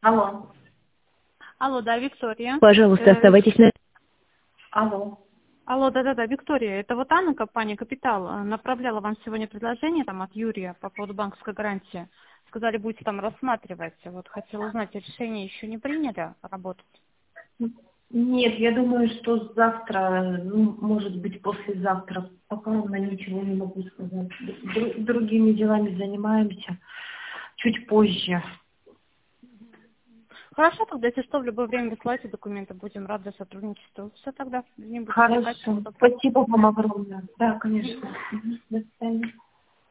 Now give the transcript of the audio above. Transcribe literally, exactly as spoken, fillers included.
Алло. Алло, да, Виктория. Пожалуйста, Э, оставайтесь на... Алло. Алло, да-да-да, Виктория, это вот Анна, компания «Капитал», э, направляла вам сегодня предложение там от Юрия по поводу банковской гарантии. Сказали, будете там рассматривать. Вот хотела узнать, решение еще не приняли работать? Нет, я думаю, что завтра, ну, может быть, послезавтра. Пока на ничего не могу сказать. Дру- другими делами занимаемся. Чуть позже. Хорошо, тогда если что, в любое время высылайте документы, будем рады сотрудничеству. Все тогда, не будем отвлекать. Хорошо. Спасибо вам огромное. Да, конечно. Мгм. До свидания.